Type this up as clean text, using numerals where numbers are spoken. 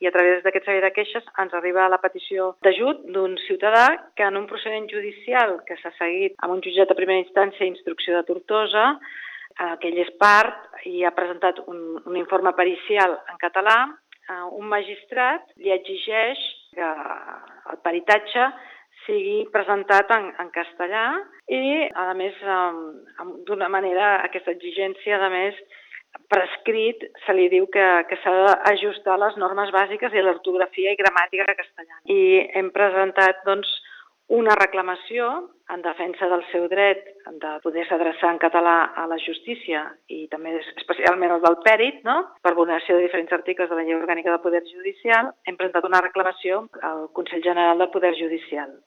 i a través d'aquest servei de queixes ens arriba la petició d'ajut d'un ciutadà que en un procediment judicial que s'ha seguit amb un jutjat de primera instància i instrucció de Tortosa, que ell és part i ha presentat un informe pericial en català, un magistrat li exigeix que el peritatge sigui presentat en castellà i, a més, d'una manera, aquesta exigència, a més, per escrit se li diu que s'ha d'ajustar les normes bàsiques i l'ortografia i gramàtica castellana. I hem presentat, doncs, una reclamació en defensa del seu dret de poder s'adreçar en català a la justícia i també especialment el del pèrit, no? Per vulneració de diferents articles de la Llei Orgànica del Poder Judicial, hem presentat una reclamació al Consell General del Poder Judicial.